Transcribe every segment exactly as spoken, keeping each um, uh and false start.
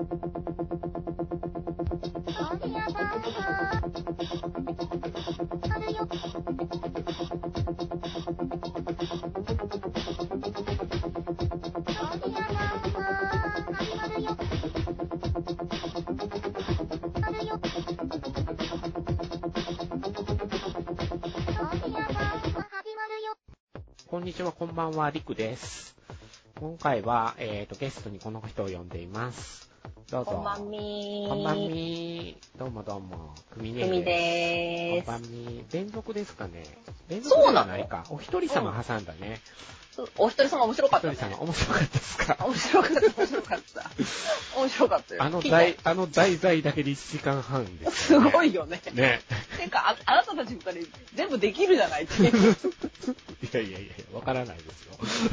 こんにちは、こんばんは、りくです。今回は、えーと、ゲストにこの人を呼んでいます。どうぞ。 こんばんみー。 こんばんみー。どうもどうも。くみねくみでーす。 でーす。 こんばんみー。連続ですかね。連続ではないか。お一人様挟んだね。 うん、お一人様面白かったね。 お一人様面白かったですか。 面白かった、面白かった。面白かったよ。 あの題、あの題材だけでいちじかんはんです、 ね。すごいよね。 ね。 てか、あ、あなたたち二人全部できるじゃないっていう。 いやいやいや、わからないです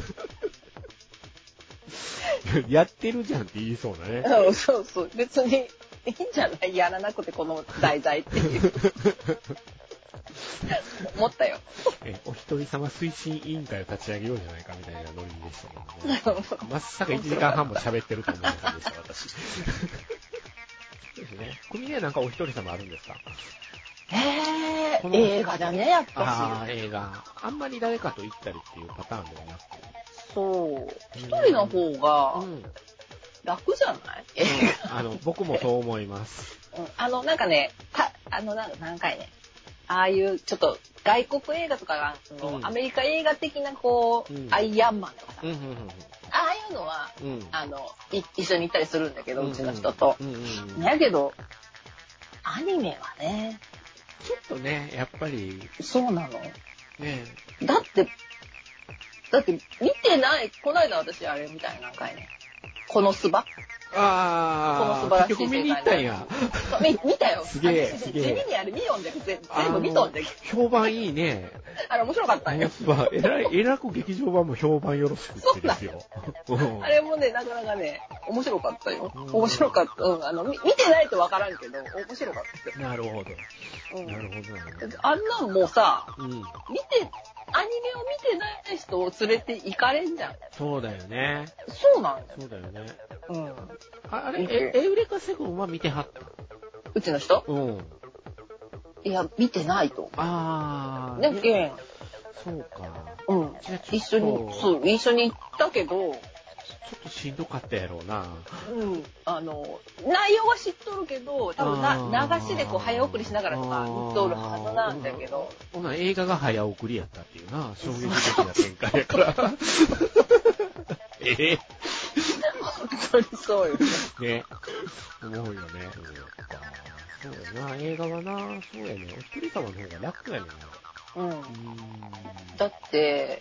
よ。やってるじゃんって言いそうなね。 うん、そうそう。別にいいんじゃないやらなくてこの題材っていう。思ったよ。 え、お一人様推進委員会を立ち上げようじゃないかみたいなノリでしたけどね。まさかいちじかんはんも喋ってると思いませんでした、私。そうですね。組ねなんかお一人様あるんですか？ えー、映画だね、やっぱし。 ああ、映画。あんまり誰かと行ったりっていうパターンではなくて。 そう。一人の方が楽じゃない？映画。あの、僕もそう思います。 うん、あの、なんかね、たあの、なん何回ね。ああいうちょっと外国映画とかあの、うん、アメリカ映画的なこう、うん、アイアンマンとかさ、うんうんうん、ああいうのは、うん、あのい一緒に行ったりするんだけど、うん、うちの人と。うんうん、だけどアニメはね、 ちょっとねやっぱりそうなの。 ね、 だってだって見てないこの間私あれみたいな何回ね。このスバああ、 この素晴らしい結局見に行ったんや。 見, 見たよ。 すげえ、すげえ。 地味にあれ見よんで、全部見とんで。 評判いいね。 あれ面白かったんよ。 えらい、えらく劇場版も評判よろしくってですよ。 あれもね、なかなかね、面白かったよ。面白かった。うん、あの、見てないとわからんけど、面白かった。 なるほど。 うん、 なるほど、なるほど。 あんなんもうさ、 うん、見て、 アニメを見てない人を連れて行かれんじゃん。 そうだよね。 そうなんだよ。 そうだよね。 うん。 あれ、え、エウレカセブンは見てはった？ うちの人？ うん。 いや、見てないと。 ああ。 だけん。 そうか。 うん。一緒に、そう、一緒に行ったけど、ちょっとしんどかったやろうな。 うん。あの、内容は知っとるけど、多分な流しでこう早送りしながらとか見とるはずなんだけど。 ほな、映画が早送りやったっていうな、衝撃的な展開やから。えー本当にそうよね。 ね。思うよね。そうやな。映画はな、そうやね。お一人様の方が楽やねんな。 うん。うんだって、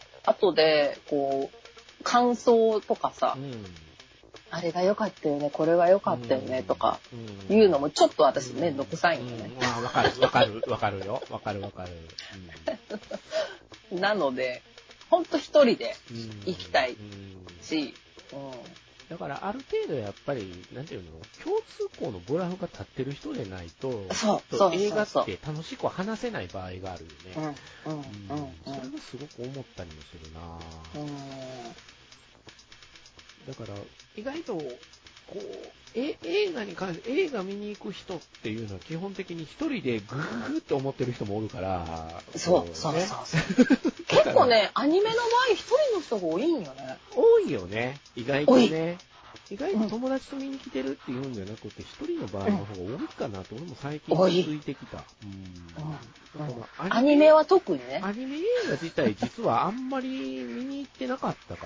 後で、こう、感想とかさ、うん、あれが良かったよね、これが良かったよね、とか、いうのもちょっと私めんどくさいんよね。 まあ、わかる、わかる、わかるよ。わかるわかる。 うん、なので、ほんと一人で行きたいし、うんだからある程度やっぱりなんていうの共通項のグラフが立ってる人でないとそうそう映画って楽しく話せない場合があるよね。 うんうんうん、 それがすごく思ったりもするな。うん、だから意外とこうえ映画に関して映画見に行く人っていうのは基本的に一人でグーグーって思ってる人もおるから。 そうそうそうそう。結構ねアニメの場合一人の人が多いんよね。 多いよね。意外とね。意外と友達と見に来てるっていうんじゃなくて、一人の場合の方が多いかなと、俺も最近気づいてきた。うんうん、 アニメは特にね。 アニメ映画自体実はあんまり見に行ってなかったから、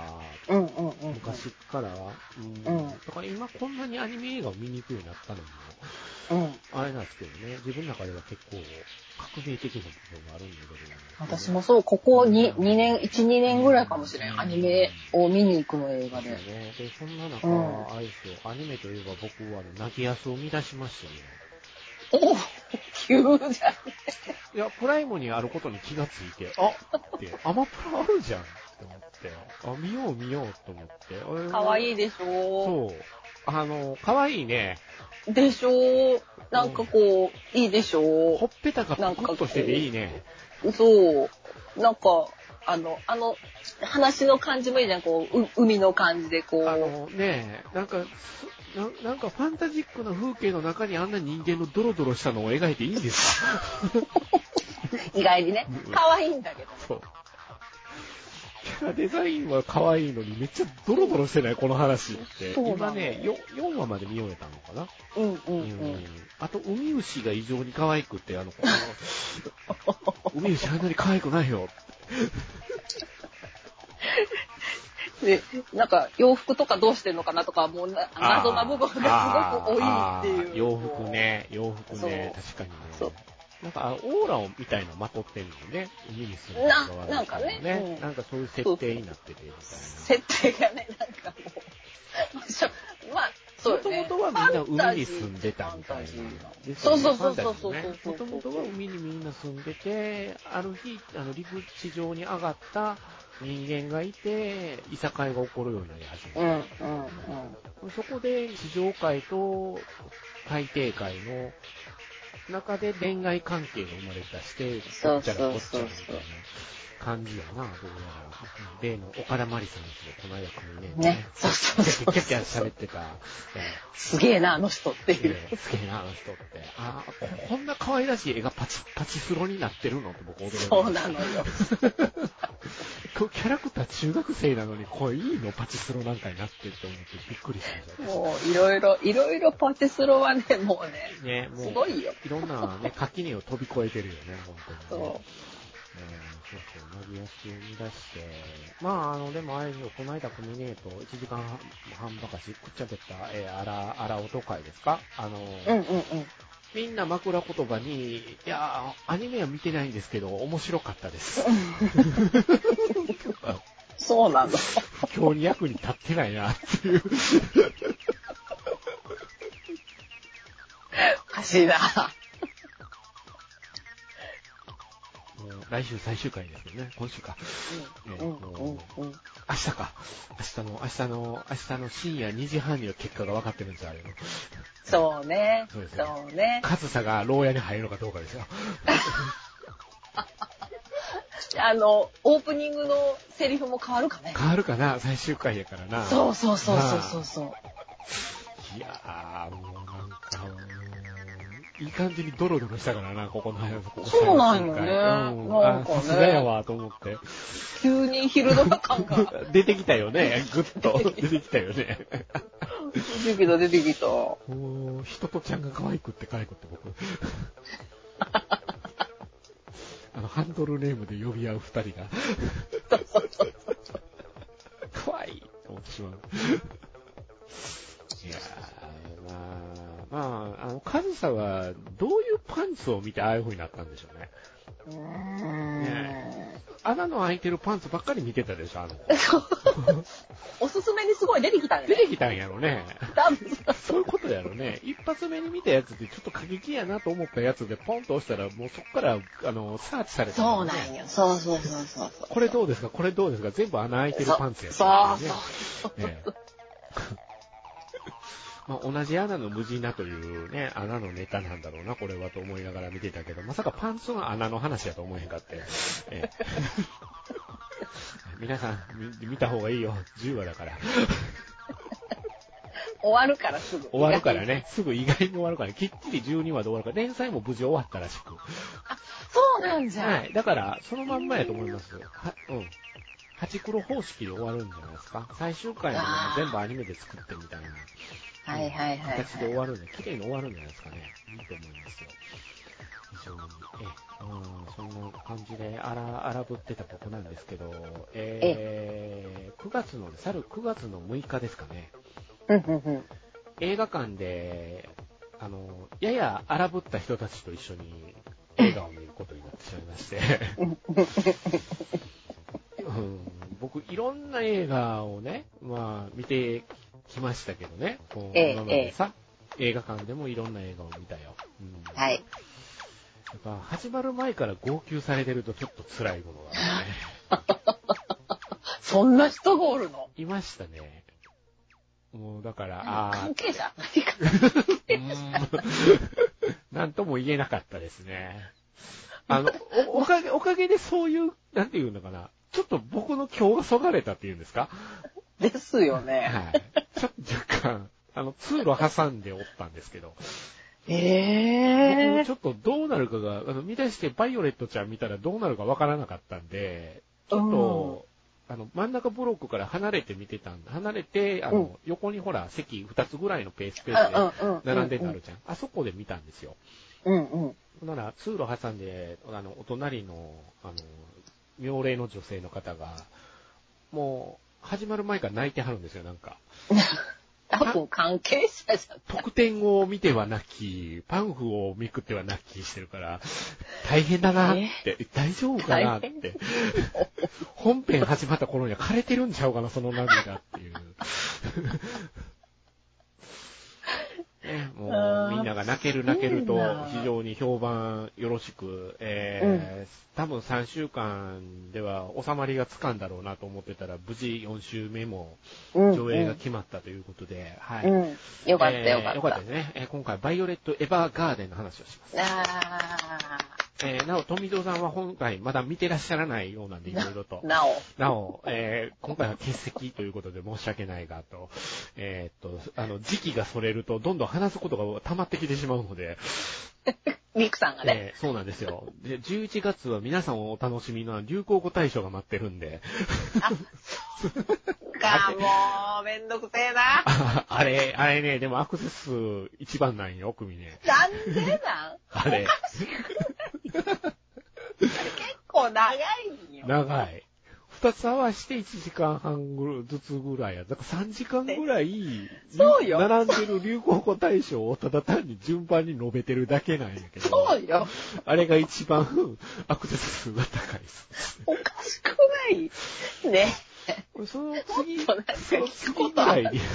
うんうんうんうん、 昔からは、うんうん。だから今こんなにアニメ映画を見に行くようになったのも、うん、あれなんですけどね、自分の中では結構革命的な部分があるんだけど、ね、 私もそう、ここに、にねん、いち、にねんぐらいかもしれん。アニメを見に行くの映画で。 で、ね、でそんな中、うん、あれですよ、アニメといえば僕は泣きやすを見出しましたね。 お急じゃね。 いや、プライムにあることに気がついて、あって、アマプラあるじゃんって思って、あ、見よう見ようと思って。 かわいいでしそう。 ょあの、かわいいね。 でしょなんかこう、いいでしょほっぺたがぷくっとしてていいね。 そう。なんか、あの、あの、話の感じもいいじゃん、こう、う海の感じでこう。 あのね、なんか、 な、なんかファンタジックな風景の中にあんな人間のドロドロしたのを描いていいんですか？ 意外にね、可愛いんだけど、ね。そう。 キャラデザインは可愛いのにめっちゃドロドロしてないこの話って。今ね、よんわまで見終えたのかな。うんうんうん。うん、あと、ウミウシが異常に可愛くて、あの、このウミウシあんなに可愛くないよ。 で、なんか洋服とかどうしてんのかなとか、もう謎な部分がすごく多いっていう。 洋服ね、洋服ね、確かにね。そう。なんか、オーラをみたいなのまとってるのね。家に住んでる側なんかね、 ね、うん。なんかそういう設定になっててみたいな。 設定がね、なんかもう。まあ、そうね。 もともとはみんな海に住んでたみたいな。 そうそうそうそうそう。 もともとは海にみんな住んでて、ある日、あの、陸地上に上がった人間がいて、いさかいが起こるようになり始めた。うんうんうん、そこで地上界と海底界の中で恋愛関係が生まれ出して、こっちゃらこっちゃらみたいな感じやな、どうやら。例の岡田真理さんですよ、この間組ね。 ね。そうそうそう。 キャッキャ喋ってた。 すげえな、あの人っていう。 すげえな、あの人って。ああ、こんな可愛らしい絵がパチ、パチスロになってるのって僕驚いて。 そうなのよ。 キャラクター中学生なのに、これいいのパチスロなんかになってって思ってびっくりしました。 もういろいろ、いろいろパチスロはね、もうね、ねもうすごいよ。 いろんなね、垣根を飛び越えてるよね、本当に、ね。そう。えー、そうそう、マリアスを生み出して、まあ、あの、でもあれですよ、この間コミネートいちじかんはんばかし、くっちゃべった、えー、あら、あら音会ですか？あの、うんうんうん。みんな枕言葉に、いやー、アニメは見てないんですけど、面白かったです。 そうなんだ。 不況に役に立ってないな、っていう。 おかしいな。 来週最終回ですけどね、今週か。うんえーうんうんうん、明日か。明日の、明日の、明日の深夜にじはんには結果が分かってるんですよ、あれの。 そうね。そうですよ。そうね。 上総が牢屋に入るのかどうかですよ。 あの、オープニングのセリフも変わるかね。 変わるかな、最終回やからな。 そうそうそうそうそうそう。 いやー、もうなんか、いい感じにドロドロしたからな、ここの話。ここそうなんよね。 うん、なんかね。さすがやわ、と思って。 急に昼ドラ感が。 出てきたよね、ぐっと。出てきたよね。 出てきた、出てきた。 もう、人とちゃんが可愛くって可愛くって僕。あの、ハンドルネームで呼び合う二人が。可愛いと思ってしまう。いやー、まあ、まあ、あの、カズサは、どういうパンツを見てああいう風になったんでしょうね。うーんねえ。穴の開いてるパンツばっかり見てたでしょ、あの子。 おすすめにすごい出てきたんやね。 出てきたんやろね。そういうことやろね。一発目に見たやつでちょっと過激やなと思ったやつでポンと押したら、もうそこから、あの、サーチされた、ね。 そうなんよ。そうそうそうそう。 これどうですかこれどうですか全部穴開いてるパンツやったんですよね。そうそうそう。ねまあ、同じ穴の無地なというね、穴のネタなんだろうな、これはと思いながら見てたけど、まさかパンツの穴の話やと思えへんかって。え皆さん見、見た方がいいよ。じゅうわだから。 終わるからすぐ。 終わるからね。すぐ意外に終わるから、きっちりじゅうにわで終わるから、連載も無事終わったらしく。 あ、そうなんじゃ。 はい。だから、そのまんまやと思います。は、うん。ハチクロ方式で終わるんじゃないですか。最終回のも全部アニメで作ってみたいな。 はいはいはい、はい。 形で終わるんで、綺麗に終わるんじゃないですかね。いいと思いますよ。非常に。え、うん、そんな感じで荒、荒ぶってた僕なんですけど、えー、くがつの、去るくがつのむいかですかね。映画館で、あの、やや荒ぶった人たちと一緒に映画を見ることになってしまいまして。うん、僕、いろんな映画をね、まあ、見てきましたけどね。こう今までさ、映画館でもいろんな映画を見たよ。うん、はい。やっぱ、始まる前から号泣されてるとちょっと辛いものがあるね。 そんな人がおるの？ いましたね。もう、だから、 ああ。関係者なんとも言えなかったですね。あの、お、おかげ、おかげでそういう、なんていうのかな。ちょっと僕の今日がそがれたっていうんですか？ ですよね。 はい。ちょっと若干、 あの、通路挟んでおったんですけど。 えー、僕ちょっとどうなるかが、あの、見出してバイオレットちゃん見たらどうなるかわからなかったんで、ちょっと、うん、あの、真ん中ブロックから離れて見てたんで、離れて、あの、うん、横にほら、席ふたつぐらいのペースペースで並んでたるじゃん。あそこで見たんですよ。 うんうん。 なら、通路挟んで、あの、お隣の、あの、妙齢の女性の方が、もう、始まる前から泣いてはるんですよ、なんか。 多分関係者じゃん。 特典を見ては泣き、パンフをめくっては泣きしてるから、大変だなって、大丈夫かなって。本編始まった頃には枯れてるんちゃうかな、その涙っていう。ね、もうみんなが泣ける泣けると非常に評判よろしく、えーうん、多分さんしゅうかんでは収まりがつかんだろうなと思ってたら無事よん週目も上映が決まったということで、うんはい、うん、よかったよかった、 えー、よかったですね、えー、今回バイオレット・エヴァーガーデンの話をします。 あえー、なお、富蔵さんは今回まだ見てらっしゃらないようなんで、いろいろと。 なお。 なお、えー、今回は欠席ということで申し訳ないが、と、えー、っと、あの、時期がそれると、どんどん話すことが溜まってきてしまうので。 ミクさんがね、 えー。そうなんですよ。で、じゅういちがつは皆さんお楽しみの流行語大賞が待ってるんで。 あ、そうか、もう、めんどくせえな。 あ, あれ、あれね、でもアクセス数一番なんよ、組ね。 なんでなんあれ。 あれ結構長いんよ。 長い。二つ合わせていちじかんはんぐらいずつぐらいや。だからさんじかんぐらい、 そうよ。 並んでる流行語大賞をただ単に順番に述べてるだけなんやけど。 そうよ。 あれが一番アクセス数が高いです。 おかしくないね。 その次、 その次ぐらいに、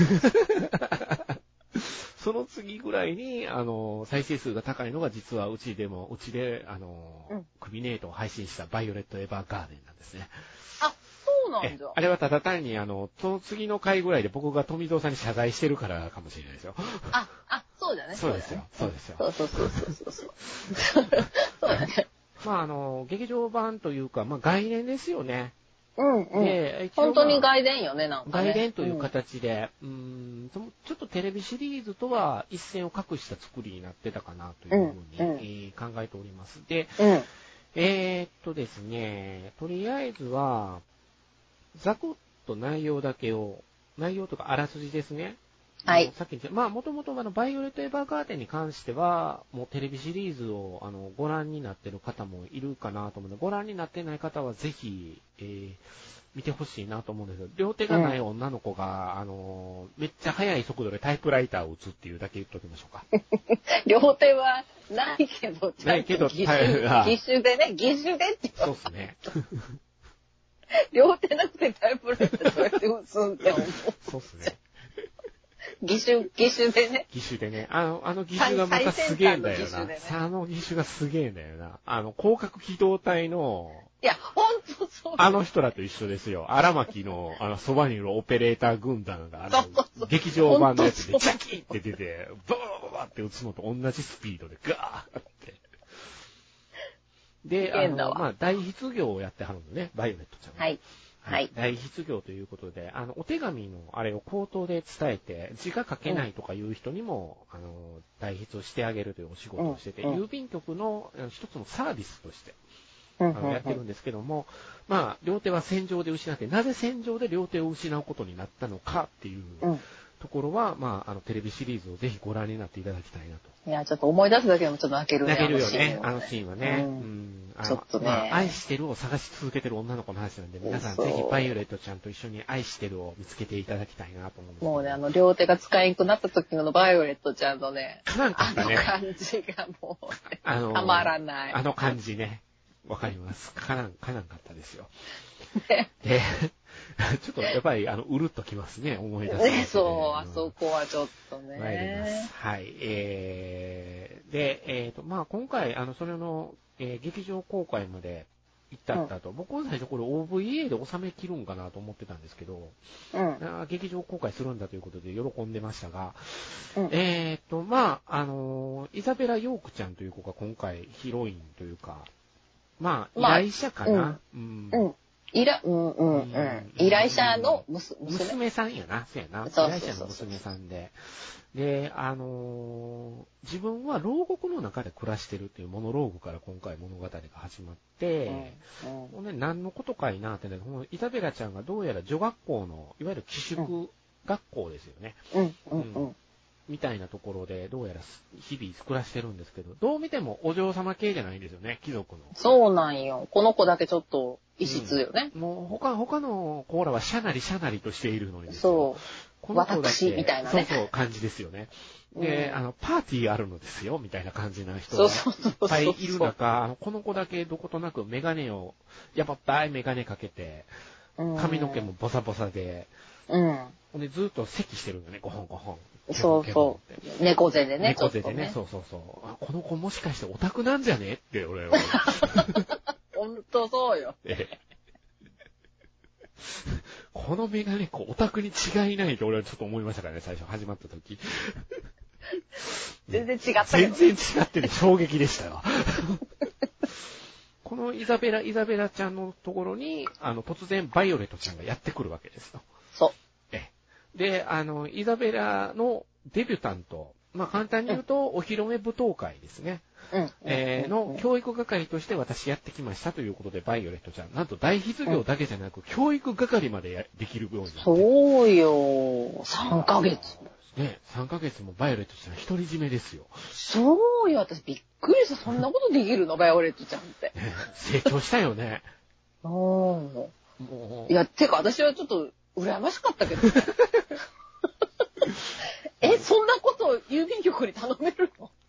その次ぐらいに、あの、再生数が高いのが実はうちでも、うちで、あの、うん、クビネートを配信したバイオレット・エヴァーガーデンなんですね。 あ、そうなんだ。 あれはただ単に、あの、その次の回ぐらいで僕が富蔵さんに謝罪してるからかもしれないですよ。 あ、あ、そうだね。 そうですよ。そうですよ。 そうそうそうそうそう。そうだね。 まあ、あの、劇場版というか、まあ、外伝ですよね。 うんうん。で、本当に外伝よね、なんか、ね。 外伝という形で、うん、うんちょっとテレビシリーズとは一線を画した作りになってたかなというふうに、うんうんえー、考えております。で、うん、えー、っとですね、とりあえずは、ざくっと内容だけを、内容とかあらすじですね。 はい。 さっき言った、まあ、もともとあの、バイオレット・エヴァーガーデンに関しては、もうテレビシリーズを、あの、ご覧になってる方もいるかなと思うので、ご覧になってない方はぜひ、えー、見てほしいなと思うんですけど、両手がない女の子が、うん、あの、めっちゃ速い速度でタイプライターを打つっていうだけ言っときましょうか。 両手はないけど、 ないけど、 義手、義手でね、義手でってそうですね。 両手なくてタイプライターどうやって打つんって思う。 そうですね。 義手、義手でね。 義手でね。あの、あの義手がまたすげえんだよな。ね、あの義手がすげえんだよな。あの、広角機動隊の、 いや、ほんとそう。 あの人らと一緒ですよ。荒牧の、あの、そばにいるオペレーター軍団が、あの、そうそうそう劇場版のやつで、ジャキッって出て、バーバーバーって撃つのと同じスピードで、ガーって。で、あの、まあ、大筆業をやってはるのね、バイオレットちゃんは。 はい。はい。 大筆業ということで、あの、お手紙のあれを口頭で伝えて、字が書けないとかいう人にも、うん、あの、代筆をしてあげるというお仕事をしてて、うん、郵便局の一つのサービスとして、うん、あのやってるんですけども、まあ、両手は戦場で失って、なぜ戦場で両手を失うことになったのかっていうところは、まあ、あの、テレビシリーズをぜひご覧になっていただきたいなと。 いや、ちょっと思い出すだけでもちょっと泣けるね。 泣けるよね、あのシーンはね。うん。 うん、あのちょっとね、 まあ、愛してるを探し続けてる女の子の話なんで、皆さんぜひバイオレットちゃんと一緒に愛してるを見つけていただきたいなと思うんですけど。 もうね、あの、両手が使いにくくなった時のバイオレットちゃんのね、 なんかね、 あの感じがもう、ね、あのたまらない。 あの感じね。わかります。かなん、かなんかったですよ。ね、で、ちょっとやっぱり、あの、うるっときますね、思い出す、ね。 ね、そう、あそこはちょっとね。 参ります。はい。えー、で、えっ、ー、と、まあ、今回、あの、それの、えー、劇場公開まで行ったったと、うん、僕は最初これ オーブイエー で収め切るんかなと思ってたんですけど、うん、劇場公開するんだということで喜んでましたが、うん、えっ、ー、と、まあ、あのー、イザベラ・ヨークちゃんという子が今回ヒロインというか、まあ、依頼者かな、 うんうん、 依頼、うんうんうん。依頼者の娘。 娘さんやな、そうやな。依頼者の娘さんで。で、あのー、自分は牢獄の中で暮らしてるっていうモノローグから今回物語が始まって、うんうん、ね、何のことかいなってね、このイザベラちゃんがどうやら女学校の、いわゆる寄宿学校ですよね。 うんうんうんうんみたいなところで、どうやら日々暮らしてるんですけど、どう見てもお嬢様系じゃないんですよね、貴族の。 そうなんよ。この子だけちょっと異質よね。 うん、もう他、他のコーラはシャナリシャナリとしているのにですよ。 そう。 この子だけ私みたいなね。 そうそう、感じですよね。で、うん、あの、パーティーあるのですよ、みたいな感じな人がいっぱいいる中、あのこの子だけどことなくメガネを、やばったいメガネかけて、髪の毛もボサボサで、 うん。 でずっと咳してるんだね、ごほんごほん。 そうそう。猫背でね。 猫背でね、ねそうそうそう。あ、この子もしかしてオタクなんじゃねって俺は。 ほんとそうよ。 ええ、このメガネ子オタクに違いないって俺はちょっと思いましたからね、最初始まった時。 全然違ったけど、ね。 全然違ってて衝撃でしたよ。このイザベラ、イザベラちゃんのところに、あの、突然バイオレットちゃんがやってくるわけですよ。 そう。 ええ。で、あの、イザベラのデビュタント、まあ簡単に言うと、お披露目舞踏会ですね。 うん。 えー、の教育係として私やってきましたということで、バイオレットちゃん、なんと大筆業だけじゃなく、うん、教育係までできるようになって。 そうよ。さんかげつ。 ね、さんかげつもバイオレットちゃん独り占めですよ。 そうよ。私びっくりした。そんなことできるのバイオレットちゃんって。 ね、成長したよね。 うん。もう。いや、てか私はちょっと羨ましかったけどね。え、そんなことを郵便局に頼めるの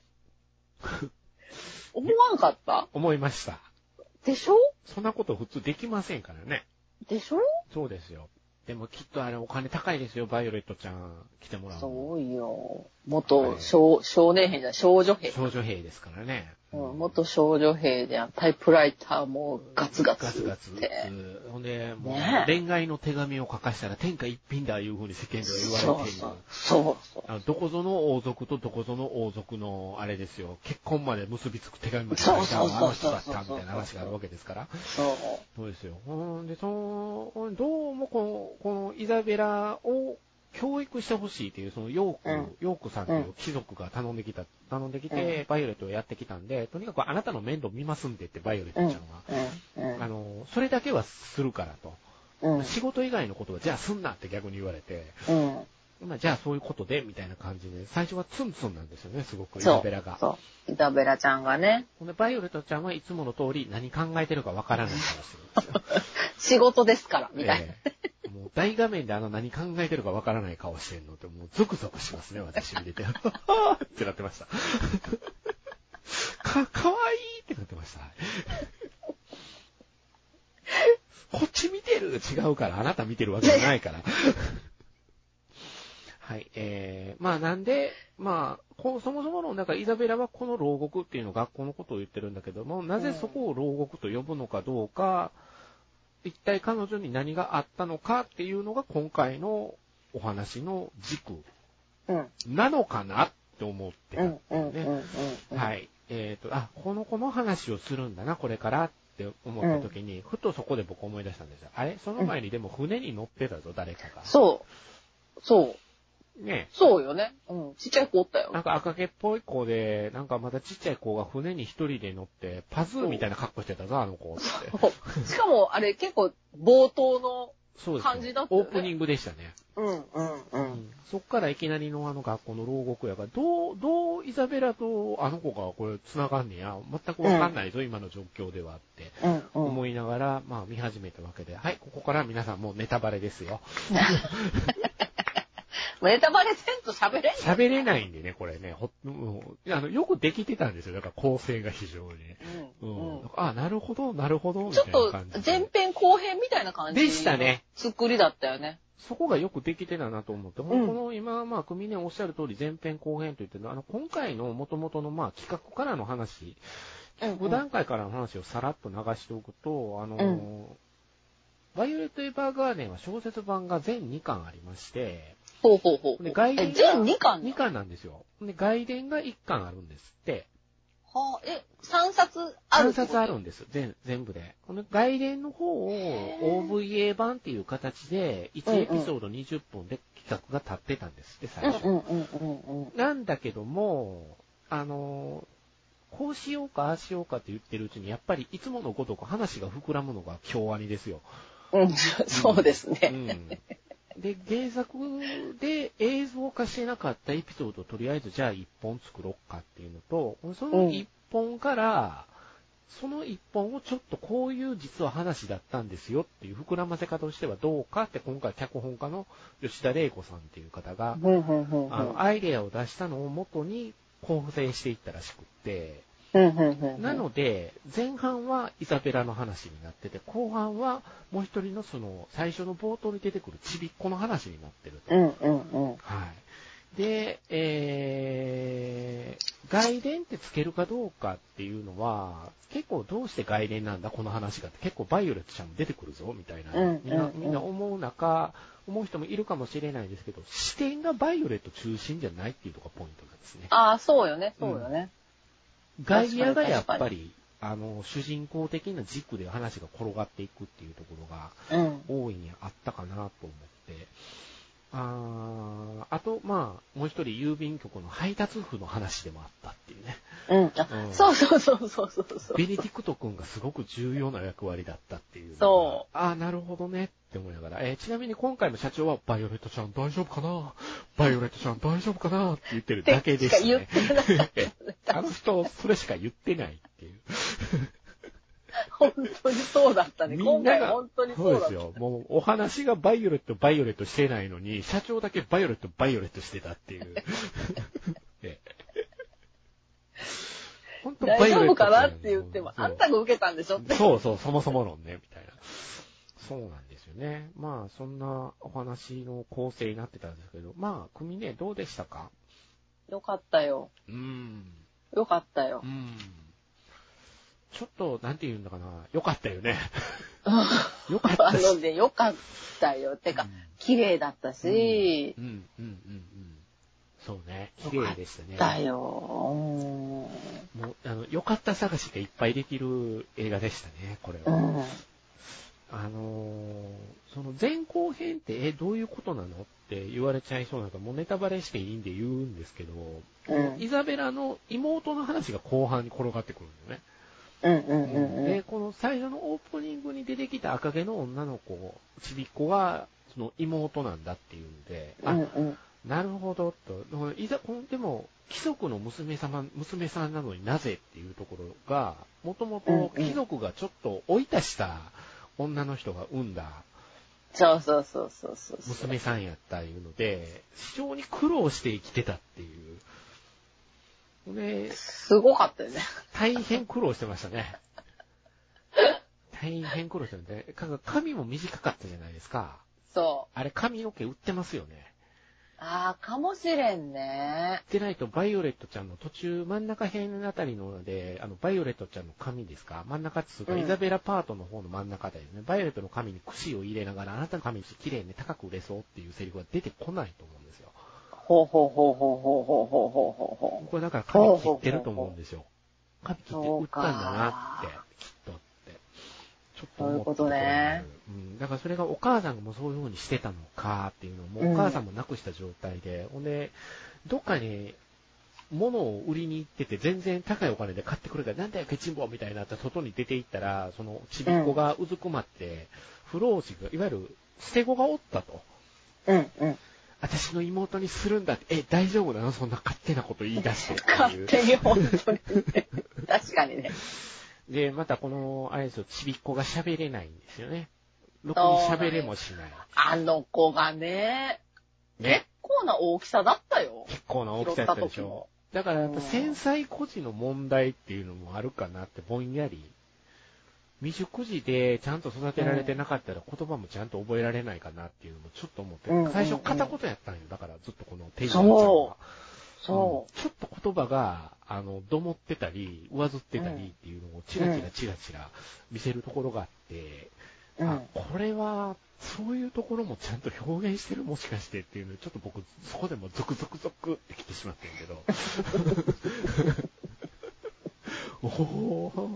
思わんかった？ 思いました。 でしょ？ そんなこと普通できませんからね。 でしょ？ そうですよ。でもきっとあれお金高いですよ、バイオレットちゃん来てもらうの。 そうよ。元少、はい、少年兵じゃない、少女兵。 少女兵ですからね。 うん、元少女兵でタイプライターもガツガツ。 ガツガツ。ほんで、もう、ね、恋愛の手紙を書かしたら天下一品だいう風に世間では言われている。 そうそうそうあのどこぞの王族とどこぞの王族のあれですよ、結婚まで結びつく手紙まで書いたのはあの人だったみたいな話があるわけですから。 そう。 そうですよ。ほんで、その、どうもこの、このイザベラを教育してほしいっていう、そのヨーク、うん、ヨークさんという貴族が頼んできた、頼んできて、うん、バイオレットをやってきたんで、とにかくあなたの面倒見ますんでってバイオレットちゃんは、うんうん、あの、それだけはするからと。うん、仕事以外のことはじゃあすんなって逆に言われて、うん、まあじゃあそういうことでみたいな感じで、最初はツンツンなんですよね、すごくイザベラが。 そう。イザベラちゃんがね。 でバイオレットちゃんはいつもの通り何考えてるかわからない顔してるんですよ。 仕事ですから、みたいな。 えー、もう大画面であの何考えてるかわからない顔してるのってもうゾクゾクしますね、私見てて。ってなってました。か、かわいいってなってました。こっち見てる違うから、あなた見てるわけじゃないから。はい、えー、まあなんで、まあ、こうそもそもの、だからイザベラはこの牢獄っていうのを学校のことを言ってるんだけども、なぜそこを牢獄と呼ぶのかどうか、一体彼女に何があったのかっていうのが今回のお話の軸なのかなって思ってたんですね。はい。えっと、あ、この子の話をするんだな、これからって思った時に、うん、ふとそこで僕思い出したんですよ。あれその前にでも船に乗ってたぞ、誰かが。 そう。そう。 ね。 そうよね。うん。ちっちゃい子おったよ。 なんか赤毛っぽい子で、なんかまだちっちゃい子が船に一人で乗って、パズーみたいな格好してたぞ、あの子って。 そうしかも、あれ結構冒頭の感じだったよね。 オープニングでしたね。 うんうんうん。うん、 そっからいきなりのあの学校の牢獄やから、どう、どうイザベラとあの子がこれ繋がんねや、全くわかんないぞ、うん、今の状況ではって、思いながら、まあ見始めたわけで、はい、ここから皆さんもうネタバレですよ。 ネタバレせんと喋れん喋れないんでね、これね。ほあのよくできてたんですよ。だから構成が非常に。うんうん、あ、なるほど、なるほど。 ちょっと前編後編みたいな感じでしたね。 作りだったよね。 そこがよくできてたなと思って、うん、この今、まあ、組ねおっしゃる通り前編後編と言ってるのは、あの、今回の元々のまあ企画からの話、企画段階からの話をさらっと流しておくと、あの、うん、バイオレット・エヴァーガーデンは小説版が全にかんありまして、 ほうほうほう。 で外伝全にかん ?にかんなんですよ。で、外伝がいっかんあるんですって。 はあ、え、さんさつある？ さんさつあるんです。全、全部で。この外伝の方を オーブイエー 版っていう形で、いちエピソードにじゅっぷんで企画が立ってたんですって、最初。 うんうんうんうん、 なんだけども、あの、こうしようか、ああしようかって言ってるうちに、やっぱりいつものごとく話が膨らむのが京アニですよ。 うん、そうですね。 うんうんで、原作で映像化してなかったエピソードをとりあえずじゃあいっぽん作ろうかっていうのと、そのいっぽんから、そのいっぽんをちょっとこういう実は話だったんですよっていう膨らませ方としてはどうかって今回脚本家の吉田玲子さんっていう方が、あのアイデアを出したのを元に構成していったらしくって、なので、前半はイザベラの話になってて、後半はもう一人のその、最初の冒頭に出てくるちびっこの話になってると。 うんうんうん、 はい。で、えー、外伝ってつけるかどうかっていうのは、結構どうして外伝なんだこの話がって、結構バイオレットちゃんも出てくるぞみたいな、みんな、みんな思う中、思う人もいるかもしれないですけど、視点がバイオレット中心じゃないっていうところがポイントなんですね。 ああ、そうよね、そうよね。 うん外野がやっぱり、あの、主人公的な軸で話が転がっていくっていうところが、大いにあったかなと思って、ああと、まあ、もう一人郵便局の配達夫の話でもあったっていうね。 うん。うん、そうそうそうそうそうそう。 ベネディクト君がすごく重要な役割だったっていう。 そう。 ああ、なるほどねって思いながら。えー、ちなみに今回の社長は、バイオレットちゃん大丈夫かなバイオレットちゃん大丈夫かなって言ってるだけでしたね。 言ってなかった。 あの人、それしか言ってないっていう。 本当にそうだったね。今回本当にそうだった。そうですよ。 もうお話がバイオレット、バイオレットしてないのに、社長だけバイオレット、バイオレットしてたっていう。 本当大丈夫かなって言っても、あんたが受けたんでしょって。 そうそう、そもそも論ね、みたいな。そうなんですよね。まあ、そんなお話の構成になってたんですけど、まあ、組ね、どうでしたか？ よかったよ。 うん。 よかったよ。 うん。ちょっと、なんて言うんだかな。よかったよね。 よかったし。あのね、よかったよ。てか、うん、綺麗だったし、 うん、うん、うん、うん。そうね。綺麗でしたね。 だよ。もう、あの、良かった探しがいっぱいできる映画でしたね、これは。うん、あのー、その前後編って、え、どういうことなのって言われちゃいそうなのか、もうネタバレしていいんで言うんですけど、うん、イザベラの妹の話が後半に転がってくるんだよね。 うんうんうんうん、 で、この最初のオープニングに出てきた赤毛の女の子、ちびっ子が、その妹なんだっていうんで、あ、うんうん、なるほど、と。いざ、でも、貴族の娘様、娘さんなのになぜっていうところが、もともと貴族がちょっと追い出した女の人が産んだ、 そうそうそうそうそう。 娘さんやったいうので、非常に苦労して生きてたっていう。 ですごかったよね。 大変苦労してましたね。大変苦労してるんで、髪も短かったじゃないですか。 そう。 あれ髪の毛売ってますよね。 ああ、かもしれんね。 でないと、バイオレットちゃんの途中、真ん中辺のあたりので、あの、バイオレットちゃんの髪ですか真ん中っていうか、うん、イザベラパートの方の真ん中だよね。バイオレットの髪に櫛を入れながら、あなたの髪綺麗に高く売れそうっていうセリフが出てこないと思うんですよ。 ほうほうほうほうほうほうほうほうほう。 これだから髪切ってると思うんですよ。髪切って売ったんだなって、きっとって。ちょっと思ったところがある。うん。だからそれがお母さんもそういう風にしてたのかっていうのも、お母さんもなくした状態で、ほんで、どっかに物を売りに行ってて全然高いお金で買ってくるから、なんだよケチンボみたいになったら外に出て行ったら、そのちびっ子がうずくまって、不老子が、いわゆる捨て子がおったと。 うんうん。 私の妹にするんだって、え、大丈夫なのそんな勝手なこと言い出してっていう。 勝手に本当に、ね。確かにね。 で、またこの、あれですよ、ちびっ子が喋れないんですよね。ろくに喋れもしない。 あの子がね、ね。結構な大きさだったよ。 結構な大きさだったでしょ。だからやっぱ繊細孤児の問題っていうのもあるかなってぼんやり。未熟児でちゃんと育てられてなかったら言葉もちゃんと覚えられないかなっていうのもちょっと思って、うん、最初片言やったんよ。だからずっとこのテイラーちゃんは。 そう。そう、 うん。ちょっと言葉が、あの、どもってたり、上ずってたりっていうのをチラチラチラチラ見せるところがあって、うん、あ、これは、そういうところもちゃんと表現してるもしかしてっていうのをちょっと僕、そこでもゾクゾクゾクってきてしまってるけど。 ほーって。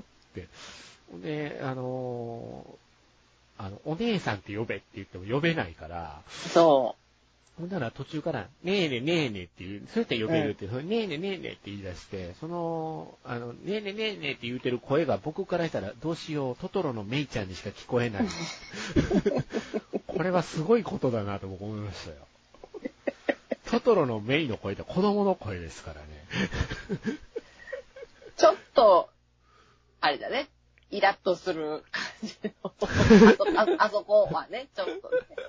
で、あのー、あの、お姉さんって呼べって言っても呼べないから。 そう。 ほんなら途中から、ねえねえねえねえっていう、そうやって呼べるって、うん、ねえねえねえねえって言い出して、その、あの、ねえねえねえねえって言うてる声が僕からしたら、どうしよう、トトロのメイちゃんにしか聞こえない。これはすごいことだなと僕思いましたよ。トトロのメイの声って子供の声ですからね。 ちょっと、あれだね。イラッとする感じのあそ、あそこはね、ちょっとね。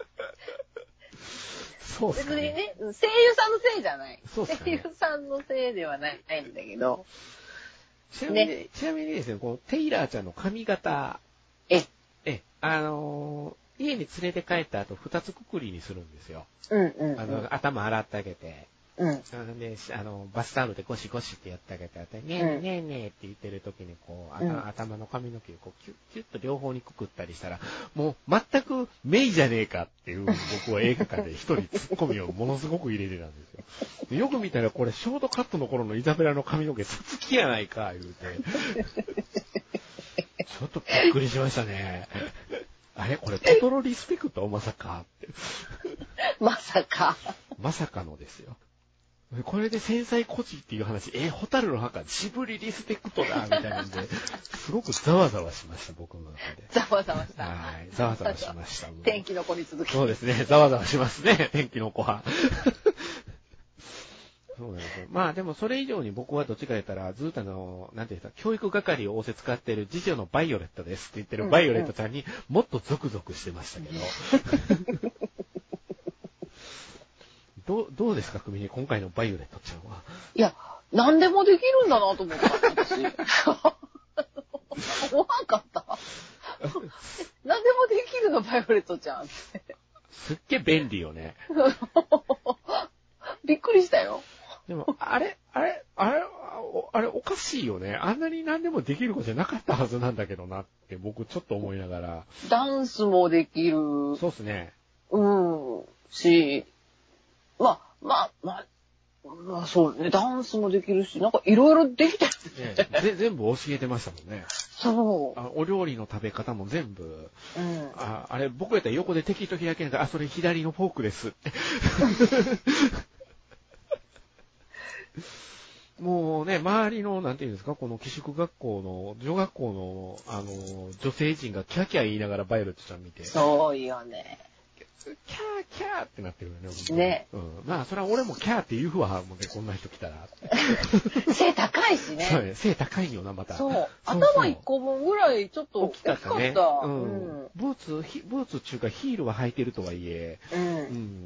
そうですね。 別にね、声優さんのせいじゃない。 そうですね。 声優さんのせいではないんだけど。 ちなみに、ね、ちなみにですね、このテイラーちゃんの髪型。 ええ、あのー、家に連れて帰った後、二つくくりにするんですよ。 うんうん、うん。 あの、頭洗ってあげて。 うん。 で、あの、バスタオルでゴシゴシってやってあげて、ねえねえねえねえって言ってる時に、こう、うん、頭の髪の毛をこうキュッキュッと両方にくくったりしたら、もう全くメイじゃねえかっていう、僕は映画館で一人ツッコミをものすごく入れてたんですよ。よく見たらこれショートカットの頃のイザベラの髪の毛さつきやないか、言うて。ちょっとびっくりしましたね。あれこれトトロリスペクトまさかって。 まさか。 まさかのですよ。これで繊細孤児っていう話、え、ホタルの墓、ジブリリスペクトだみたいなんで、すごくざわざわしました、僕の中で。 ざわざわした。 はい、ざわざわしました。 天気の子に続き。 そうですね、ざわざわしますね、天気の子は。そうなんですよ。まあでもそれ以上に僕はどっちか言ったら、ずっとあの、なんていうんですか、教育係を仰せ使っている次女のバイオレットですって言ってるバイオレットちゃんにもっとゾクゾクしてましたけど。どう、どうですか、組に今回のバイオレットちゃんは。 いや、何でもできるんだなと思った、私。思わんかった。何でもできるの、バイオレットちゃんって。 すっげえ便利よね。 びっくりしたよ。 でも、あれ、あれ、あれ、あれおかしいよね。あんなに何でもできる子じゃなかったはずなんだけどなって僕ちょっと思いながら。 ダンスもできる。 そうっすね。 うん。し、まあ、まあ、まあ、まあそうね、ダンスもできるし、なんかいろいろできてるね。ね全部教えてましたもんね。 そう。 あお料理の食べ方も全部。 うん、 ああれ、僕やったら横で適当開けながら、あ、それ左のフォークですって。もうね、周りの、なんていうんですか、この寄宿学校の、女学校の、あの、女性陣がキャキャ言いながらバイオレットちゃん見て。 そうよね。 キャーキャーってなってるよね。 ね。 うん。まあ、それは俺もキャーって言うわ、もうね、こんな人来たら。 背高いしね。 そうね、背高いよな、また。 そう。そうそう頭一個分ぐらいちょっと大きかったね。 うん。ブーツ、ブーツっていうかヒールは履いてるとはいえ、うん。うん、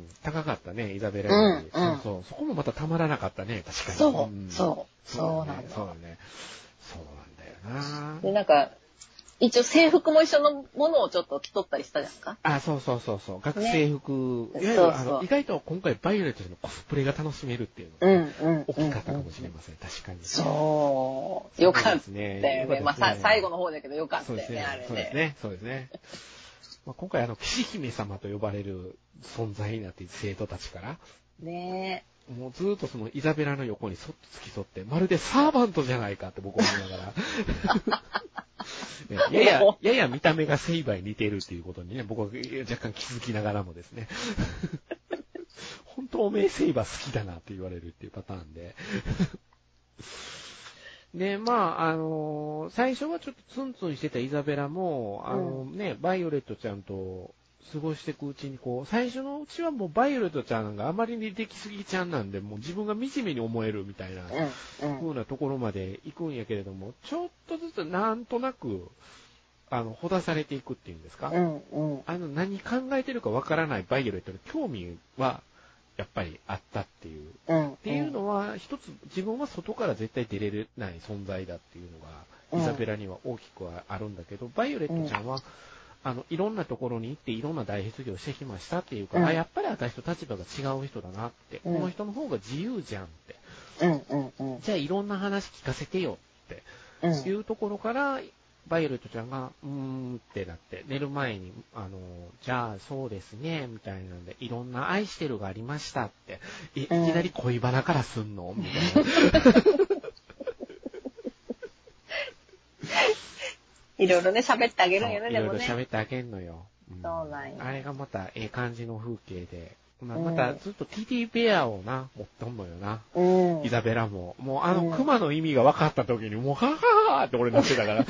高かったね、イザベラより、うん。そうそう。そこもまたたまらなかったね、確かに。 そう。うん、そう。そうなんだ。 そうだね。そうなんだよな。 で、なんか、一応制服も一緒のものをちょっと着とったりしたじゃんか。 あ、そうそうそうそう。学生服。ね、いやいやあの意外と今回バイオレットのコスプレが楽しめるっていうのが、うんうん、大きかったかもしれません。確かに。 そう。よかったですね。ねまあさ、最後の方だけどよかったよね、ねあれね。 そうですね。そうですね。まあ、今回あの、騎士姫様と呼ばれる存在になっている生徒たちから。 ねえ。もうずっとそのイザベラの横にそっと付き添って、まるでサーバントじゃないかって僕は思いながら。やや、やや見た目がセイバーに似ているっていうことにね、僕は若干気づきながらもですね。本当おめえセイバー好きだなって言われるっていうパターンで。で、まあ、あのー、最初はちょっとツンツンしてたイザベラも、あのー、ね、うん、バイオレットちゃんと過ごしていくうちに、こう、最初のうちはもうバイオレットちゃんがあまりにできすぎちゃんなんで、もう自分が惨めに思えるみたいな、風なところまで行くんやけれども、ちょっとずつなんとなく、あの、ほだされていくっていうんですか、うんうん、あの、何考えてるかわからないバイオレットの興味は、やっぱりあったっていう。うんうん、っていうのは、一つ、自分は外から絶対出れない存在だっていうのが、イザベラには大きくはあるんだけど、バイオレットちゃんは、うんあの、いろんなところに行っていろんな大失業してきましたっていうか、うん、あ、やっぱり私と立場が違う人だなって、うん、この人の方が自由じゃんって、うんうんうん、じゃあいろんな話聞かせてよっていうところから、バイオレットちゃんが、うーんってなって、寝る前に、あの、じゃあそうですね、みたいなんで、いろんな愛してるがありましたって、い, いきなり恋バナからすんのみたいな。 いろいろね、喋ってあげるんよね、でもね。 いろいろ喋ってあげんのよ。 うん、そうなんや。 あれがまたええ感じの風景で。まあ、またずっとティティベアをな、持っとんのよな。うん。イザベラも。もうあの、クマの意味が分かった時に、もう、はははーって俺なってたから。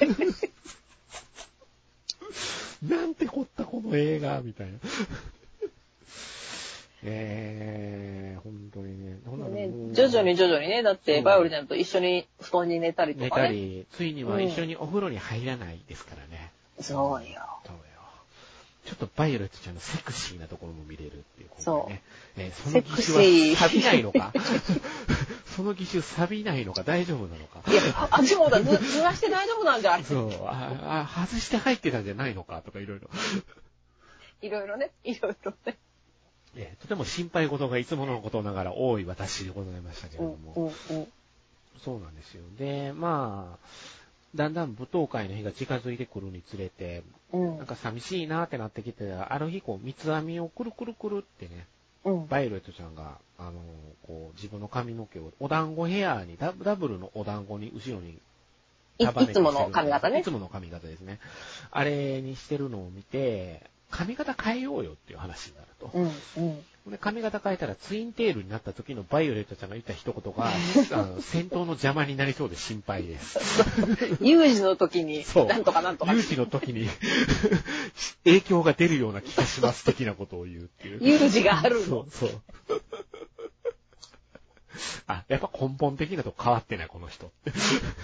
なんてこったこの映画みたいな。えー、本当にね。ほんならね、徐々に徐々にね、だってバイオリンちゃんと一緒に布団に寝たりとかね。 寝たり、ついには一緒にお風呂に入らないですからね。 うん、そうよ。そうよ。 ちょっとバイオレットちゃんのセクシーなところも見れるっていうことでね。 そう。 えー、その義手は錆びないのかその義手錆びないのか大丈夫なのかいや、あ、そうだ、ず、ずらして大丈夫なんじゃないそう、あ、あ、外して入ってたんじゃないのかとかいろいろ。 いろいろね、いろいろね。 えー、とても心配事がいつものことながら多い私でございましたけれども。うんうんうん、そうなんですよ。で、まあ、だんだん舞踏会の日が近づいてくるにつれて、うん、なんか寂しいなってなってきて、ある日こう三つ編みをくるくるくるってね、うん、バイオレットちゃんが、あの、こう自分の髪の毛をお団子ヘアにダ、ダブルのお団子に後ろに束ねていつもの髪型ね。 いつもの髪型ですね。あれにしてるのを見て、髪型変えようよっていう話になると。うんうんで髪型変えたらツインテールになった時のバイオレットちゃんが言った一言が、あの戦闘の邪魔になりそうで心配です。 有事の時に、なんとかなんとか。 有事の時に影響が出るような気がします的なことを言うっていう。 有事があるの。 そうそう。あ、やっぱ根本的なとこ変わってないこの人って。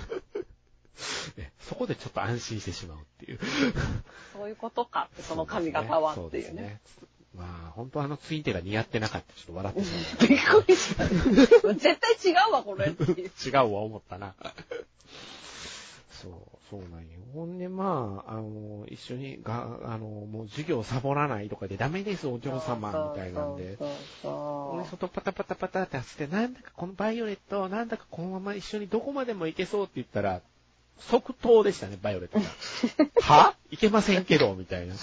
そこでちょっと安心してしまうっていう。そういうことかって、その髪型はっていうね。 まあ、本当はあのツインテールが似合ってなかった。ちょっと笑ってしまう。びっくりした。絶対違うわ、これ。 違うわ、思ったな。そう、そうなんよ。ほんで、まあ、あの、一緒に、が、あの、もう授業サボらないとかでダメです、お嬢様、みたいなんで。そうそうそう。俺、外パタパタパタって走って、なんだかこのバイオレット、なんだかこのまま一緒にどこまでも行けそうって言ったら、即答でしたね、バイオレットが。はいけませんけど、みたいな。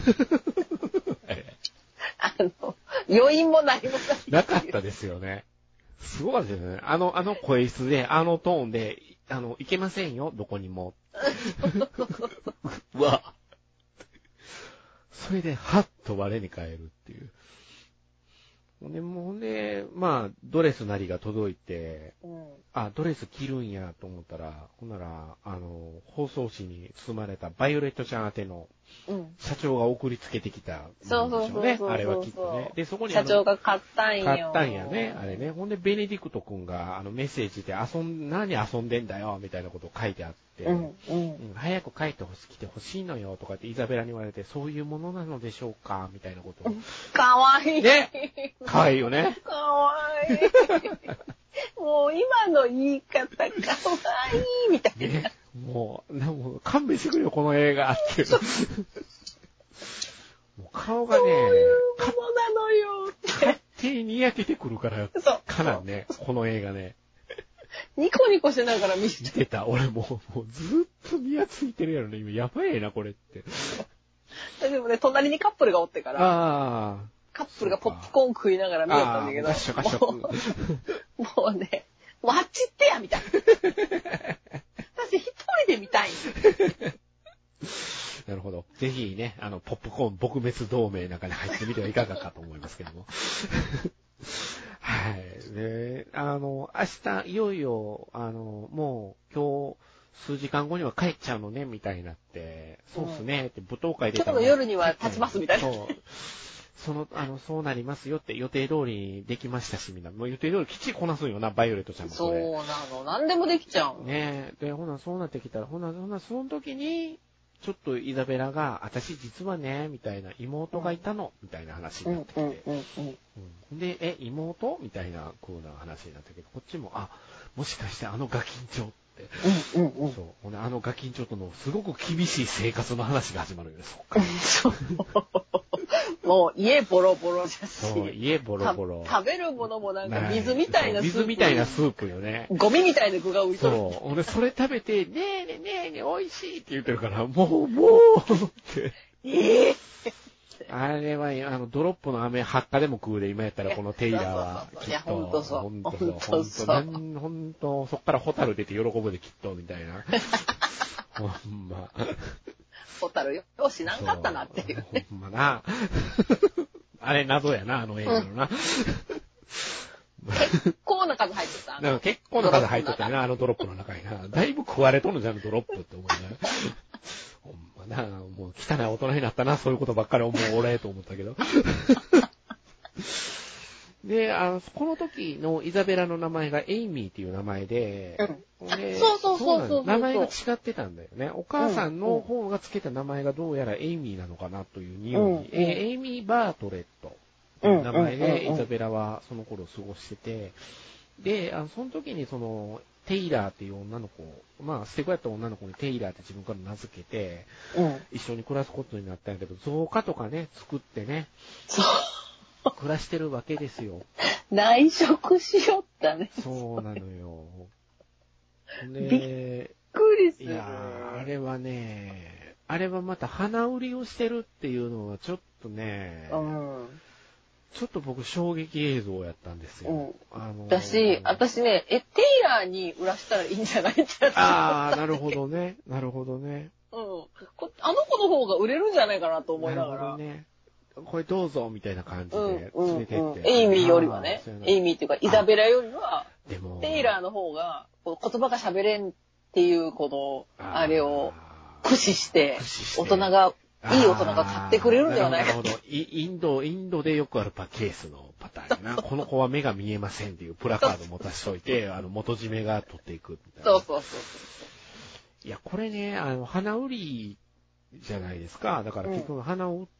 あの、余韻も何もない。 なかったですよね。すごかったですよね。あの、あの声質で、あのトーンで、あの、いけませんよ、どこにも。うわ。それで、はっと我に返るっていう。ほんで、もうね、まあ、ドレスなりが届いて、うん、あ、ドレス着るんやと思ったら、ほんなら、あの、包装紙に包まれたバイオレットちゃん宛ての、うん、社長が送りつけてきた、ね。 そうそうそうそう。 あれはきっとね。で、そこに社長が買ったんよ。 買ったんやね、あれね。ほんで、ベネディクト君が、あの、メッセージで、遊ん、何遊んでんだよ、みたいなことを書いてあって、うんうんうん、早く帰ってほし、来てほしいのよ、とかってイザベラに言われて、そういうものなのでしょうか、みたいなことを。 かわいい。 ね。かわいいよね。 かわいい。もう今の言い方、かわいい、みたいな。 ね、もう、もう勘弁してくれよ、この映画って。もう顔がね、 そういうものなのよって。 勝手ににやけてくるから、からね、この映画ね。 ニコニコしながら見てた。見てた。俺もう、もうずっとにやついてるやろね。今、やばいな、これって。 でもね、隣にカップルがおってから、 あカップルがポップコーン食いながら見よったんだけど、 ガシャガシャもう、もうね、もうあっち行ってや、みたいな。私一人で見たい。 なるほど。ぜひね、あの、ポップコーン撲滅同盟なんかに入ってみてはいかがかと思いますけども。はい。で、あの、明日、いよいよ、あの、もう、今日、数時間後には帰っちゃうのね、みたいになって、そうっすね、って舞踏会で。 今日の夜には立ちます、みたいな。 そう。その、あの、そうなりますよって予定通りできましたし、みんな。もう予定通りきっちりこなすんよな、バイオレットちゃんもこれ。 そうなの。何でもできちゃう。 ねえ。で、ほな、そうなってきたら、ほな、ほな、その時に、ちょっとイザベラが、私実はね、みたいな、妹がいたの、みたいな話になってきて。うんうんうんうん、で、え、妹みたいな風な話になったけど、こっちも、あ、もしかしてあのガキンチョって。うんうんうん、そう。ほんで、あのガキンチョとのすごく厳しい生活の話が始まるよね、そっから。 そう。もう家ボロボロじゃし。 そう、家ボロボロ。 食べるものもなんか水みたいなスープ。 水みたいなスープよね。 ゴミみたいな具が浮いてる。 そう。俺それ食べて、ねえねえねえねえ、美味しいって言ってるから、もう、もうって。 ええー、 あれは、あの、ドロップの飴、はっかでも食うで、今やったらこのテイラーは。 そうそうそうそういや、ほんとそう。 ほんとそう。ほんと、ほんと、そっからホタル出て喜ぶできっと、みたいな。 ほんま。 ホタルよう知らんかったなっていう、 ね。ほんまな。あれ謎やな、あの映画のな。 結構な数入ってた。 なんか結構な数入ってたな、あのドロップの中にな。だいぶ食われとるじゃん、ドロップって思うね。ほんまな、もう汚い大人になったな、そういうことばっかり思う俺と思ったけど。で、あの、この時のイザベラの名前がエイミーっていう名前で、 うん、でそうそうそうそう名前が違ってたんだよね。お母さんの方がつけた名前がどうやらエイミーなのかなという匂い、うんうん、エイミー・バートレットという名前でイザベラはその頃過ごしてて、で、あのその時にその、テイラーっていう女の子、まあ、捨て子やった女の子にテイラーって自分から名付けて、うん、一緒に暮らすことになったんやけど、造花とかね、作ってね、 そう暮らしてるわけですよ。 内職しよったね。 そうなのよ。 で、びっくりする。 いやー、あれはね、あれはまた花売りをしてるっていうのはちょっとね、うん、ちょっと僕衝撃映像やったんですよ。うん、 あのー、私、私ね、え、テイラーに売らしたらいいんじゃないってやつ。 あー、なるほどね。なるほどね。 うん。あの子の方が売れるんじゃないかなと思いながら。なるほどね。 これどうぞみたいな感じで連れてって、うんうんうん、 エイミーよりはね、エイミーっていうかイザベラよりはテイラーの方が言葉が喋れんっていうこのあれを駆使して大人がいい大人が買ってくれるんではないか。 なるほど。インドインドでよくあるパケースのパターンやな。この子は目が見えませんっていうプラカード持たしといてあの元締めが取っていくみたいな。 そうそうそう。 いやこれねあの花売りじゃないですか。だから結局花を売って、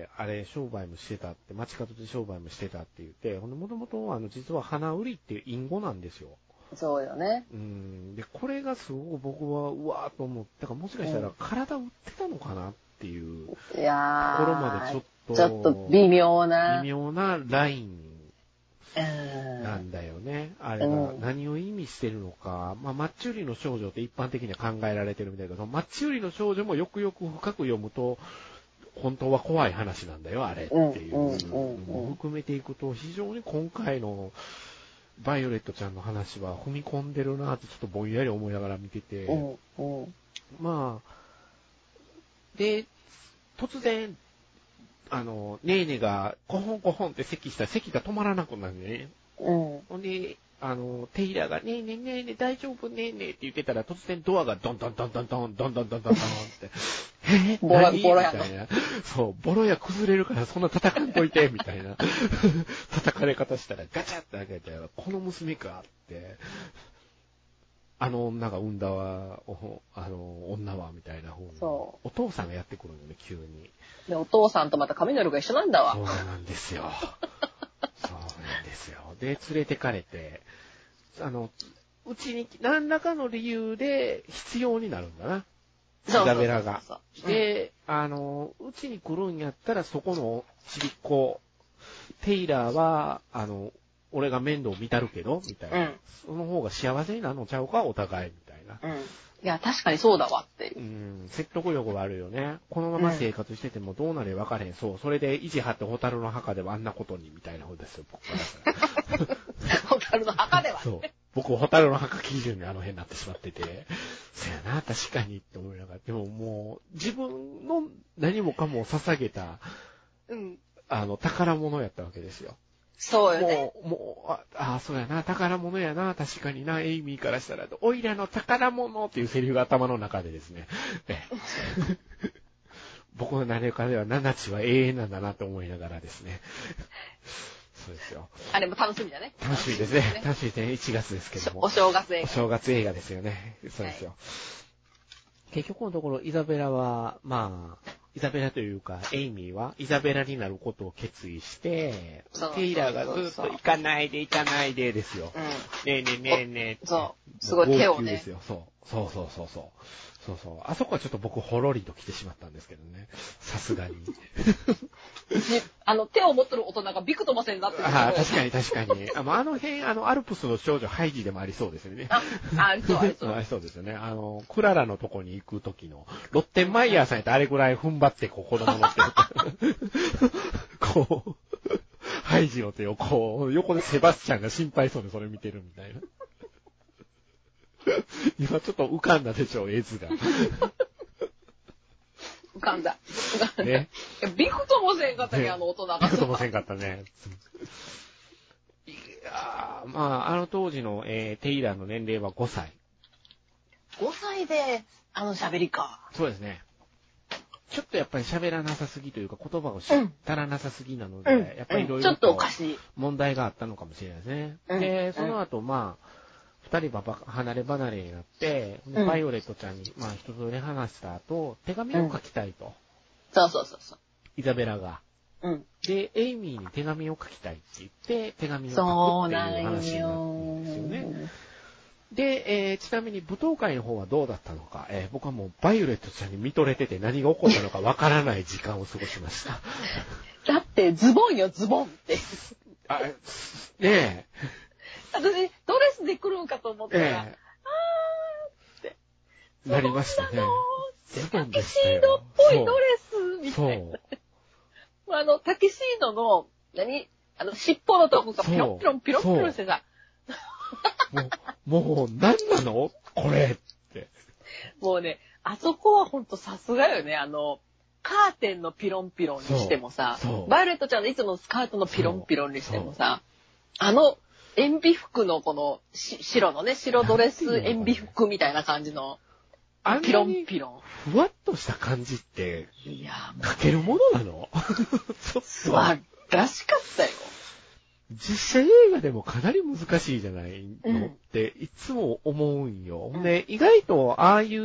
あれ商売もしてたって、街角で商売もしてたって言って、ほんでもともとあの実は花売りっていう隠語なんですよ。 そうよね。 うん。で、これがすごく僕はうわーと思って、だからもしかしたら体売ってたのかなっていうところまでちょっと、 ちょっと微妙な。 微妙なライン。なんだよね。あれが何を意味してるのか。まあ、マッチ売りの少女って一般的には考えられてるみたいだけど、マッチ売りの少女もよくよく深く読むと、本当は怖い話なんだよ、あれっていうのも含めていくと、非常に今回のバイオレットちゃんの話は踏み込んでるなってちょっとぼんやり思いながら見てて、まあ、で、突然、あの、ネーネが、コホンコホンって咳したら咳が止まらなくなるね。うん。ほんで、あの、テイラーが、ねーねーねーねー大丈夫ねーねーって言ってたら、突然ドアがドンドンドンドンドンドンドンドンドンドンって、えボロ、ボロやみたいな。そう、ボロや崩れるからそんな叩かんといて、みたいな。叩かれ方したらガチャって開けて、この娘かって、あの女が産んだわ、あの、女は、みたいな方に。そう。お父さんがやってくるのね、急に。 で、お父さんとまた髪の色が一緒なんだわ。 そうなんですよ。そうなんですよ。で、連れてかれて、あの、うちに何らかの理由で必要になるんだな。イザベラが。で、あの、うちに来るんやったらそこのちびっ子、テイラーは、あの、俺が面倒見たるけど、みたいな、うん。その方が幸せになるのちゃうか、お互い、みたいな。 うん。いや、確かにそうだわっていう。 うん、説得力はあるよね。このまま生活しててもどうなれ分かれへん。そう、それで意地張ってホタルの墓ではあんなことに、みたいな方ですよ、僕からしたら。 ホタルの墓ではね。 そう。僕、ホタルの墓基準にあの辺になってしまってて、そやな、確かにって思いながら、でももう、自分の何もかも捧げた、うん、あの、宝物やったわけですよ。 そうよね。 もう、もう、ああ、そうやな、宝物やな、確かにな、エイミーからしたら、おいらの宝物っていうセリフが頭の中でですね、僕の何かでは、ナナチは永遠なんだなと思いながらですね。そうですよ。 あれも楽しみだね。 楽しみですね。楽しみですね。いちがつですけども。 お正月映画。 お正月映画ですよね。そうですよ。はい、結局のところ、イザベラは、まあ、イザベラというか、エイミーは、イザベラになることを決意して、テイラーがずっと行かないで行かないでですよ。うん、ねえねえねえねえ。 そう。すごい手をね。 ですよ。そう。そうそうそうそう。そうそう。あそこはちょっと僕、ほろりと来てしまったんですけどね。さすがに。 あの、手を持ってる大人がビクともせんなってる。 ああ、確かに確かに。あの、あの辺、あの、アルプスの少女ハイジでもありそうですよね。 あ、ありそう、ありそう。 ありそうですよね。あの、クララのとこに行くときの、ロッテンマイヤーさんやったらあれぐらい踏ん張って、こう、子供乗ってる。こう、ハイジの手をこう、横でセバスチャンが心配そうでそれ見てるみたいな。 今ちょっと浮かんだでしょ、絵図が。 浮かんだ。浮かんだ。 ね。 びくともせんかったね、あの大人が。 びくともせんかったね。いやー、まあ、あの当時の、えー、テイラーの年齢はごさい。 ごさいで、あの喋りか。 そうですね。ちょっとやっぱり喋らなさすぎというか、言葉を知ったらなさすぎなので、うん、やっぱりいろいろと問題があったのかもしれないですね。うん、で、その後、まあ、二人は離れ離れになって、うん、バイオレットちゃんに、まあ、一通り話した後、手紙を書きたいと。うん、 そうそうそうそう。 イザベラが。 うん。 で、エイミーに手紙を書きたいって言って、手紙を書くっていう話になるんですよね。で、えー、ちなみに舞踏会の方はどうだったのか、えー、僕はもうバイオレットちゃんに見とれてて何が起こったのかわからない時間を過ごしました。 だってズボンよ、ズボンって。 あ、ねえ。 私、ドレスで来るんかと思ったら、えー、あーって。 なりましたね。 ズボンでしたよ。タキシードっぽいドレスみたいな。そう。あの、タキシードの、何あの、尻尾のとこがピロンピロンピロンピロンしてさ。 もう、もう、何なのこれって。 もうね、あそこはほんとさすがよね。あの、カーテンのピロンピロンにしてもさ、バイオレットちゃんのいつものスカートのピロンピロンにしてもさ、あの、塩ビ服のこの、し白のね、白ドレス塩ビ服みたいな感じの、ピロンピロン。 ふわっとした感じって、いや、かけるものなのちょっと。 素晴らしかったよ。 実写映画でもかなり難しいじゃないのっていつも思うんよ。うん、で、意外とああいう、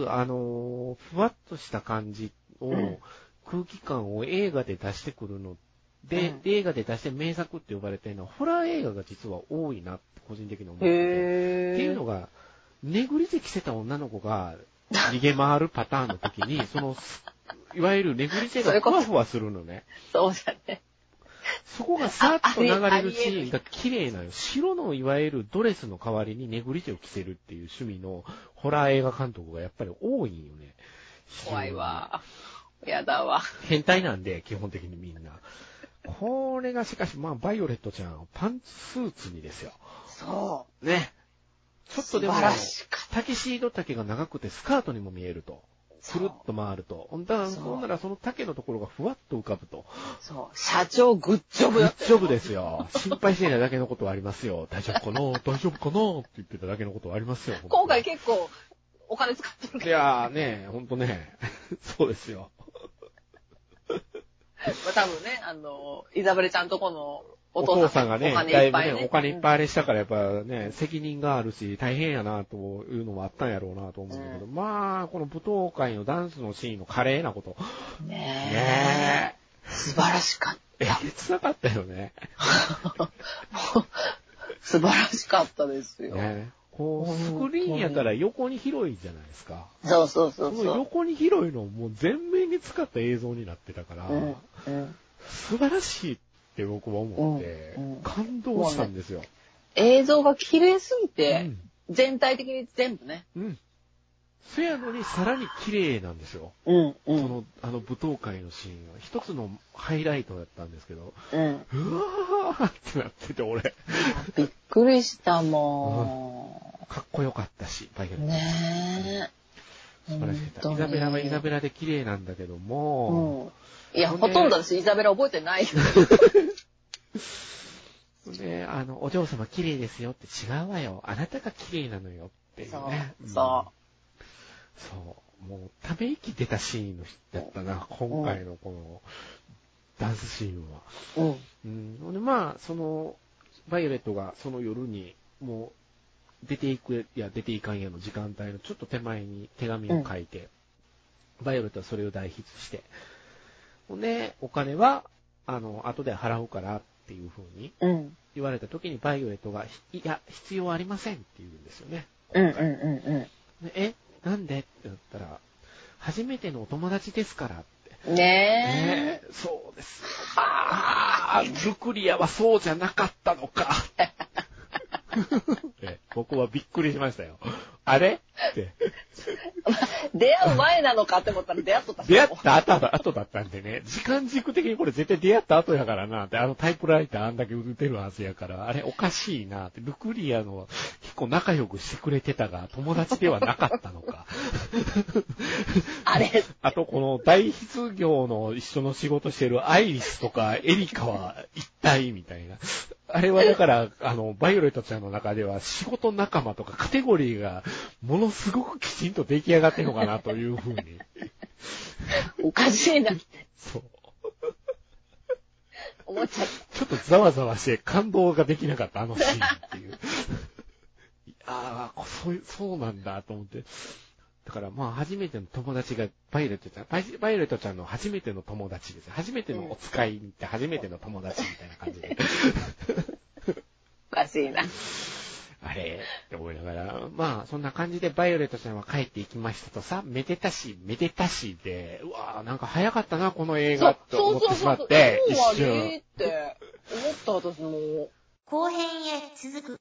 あの、ふわっとした感じを、うん、空気感を映画で出してくるので、うん、映画で出して名作って呼ばれてるのは、ホラー映画が実は多いなって個人的に思ってて。っていうのが、ネグリジェ着せた女の子が逃げ回るパターンの時に、その、いわゆるネグリジェがふわふわするのね。 そうじゃね。 そこがさっと流れるシーンが綺麗なよ。白のいわゆるドレスの代わりにネグリジェを着せるっていう趣味のホラー映画監督がやっぱり多いんよね。 怖いわ。やだわ。 変態なんで、基本的にみんな。これがしかし、まあ、バイオレットちゃん、パンツスーツにですよ。 そう。 ね。ちょっとでも、タキシード丈が長くてスカートにも見えると。くるっと回ると。だから、そんならその丈のところがふわっと浮かぶと。 そう。社長グッジョブだった。 グッジョブですよ。心配してないだけのことはありますよ。大丈夫かな大丈夫かなって言ってただけのことはありますよ。 今回結構お金使ってるから。 いやーね、ほんとね。そうですよ。 まあ多分ね、あの、イザベルちゃんとこのお父さんがね、だいぶね、お金いっぱいあれしたからやっぱね、責任があるし、大変やなというのもあったんやろうなと思うんだけど、うん、まあ、この舞踏会のダンスのシーンの華麗なこと。 ねえ。ねえ。素晴らしかった。 えげつなかったよね。 素晴らしかったですよ。 ねこう、スクリーンやから横に広いじゃないですか。 そうそうそうそう。 その横に広いのをもう全面に使った映像になってたから、うんうん、素晴らしいって僕は思って、うんうん、感動したんですよ。 ね、映像が綺麗すぎて、うん、全体的に全部ね。 うん。そやのにさらに綺麗なんですよ。 うんうん、 その、あの舞踏会のシーンは一つのハイライトだったんですけど、 うん、 うわーってなってて俺。 びっくりしたもん。 うん、かっこよかったし、バイオレット。 ねえ。素晴らしかった。イザベラはイザベラで綺麗なんだけども、 うん、いや、ほとんど私イザベラ覚えてないよ。 ね、あの、お嬢様綺麗ですよって違うわよ。あなたが綺麗なのよっていうね。 そう。そう。 そう。もう、ため息出たシーンのだったな、今回のこの、ダンスシーンは。うん。うん。で、まあ、その、バイオレットがその夜に、もう、出ていくや出ていかんやの時間帯のちょっと手前に手紙を書いて、うん、バイオレットはそれを代筆して、ほんで、お金は、あの、後で払うからっていう風に言われた時に、バイオレットが、いや、必要ありませんって言うんですよね。 うんうんうんうん。 でえなんでって言ったら、初めてのお友達ですからって。 ねえ。ねえそうです。はぁ、ルクリアはそうじゃなかったのか。僕はびっくりしましたよ。あれって。 出会う前なのかって思ったら出会っとった。 出会った後だ、後だったんでね。時間軸的にこれ絶対出会った後やからなって、あのタイプライターあんだけ売ってるはずやから、あれおかしいなって。ルクリアの飛構仲良くしてくれてたが、友達ではなかったのか。 あれあと、この大筆業の一緒の仕事してるアイリスとかエリカは一体みたいな。あれはだから、あの、バイオレットちゃんの中では仕事仲間とかカテゴリーがものすごくきちんと出来上がってるのかなというふうに。 おかしいなって。 そう。 思っちゃった。 ちょっとざわざわして感動ができなかったあのシーンっていう。ああ、そう、そうなんだと思って。だからまあ初めての友達がバイオレットちゃん、バイ、バイオレットちゃんの初めての友達です。初めてのお使いに行って初めての友達みたいな感じで。 おかしいな。 あれって思いながら、まあそんな感じでバイオレットちゃんは帰っていきましたとさ、めでたし、めでたしで、うわぁ、なんか早かったな、この映画って思ってしまって、 一瞬。って思った私も。 後編へ続く。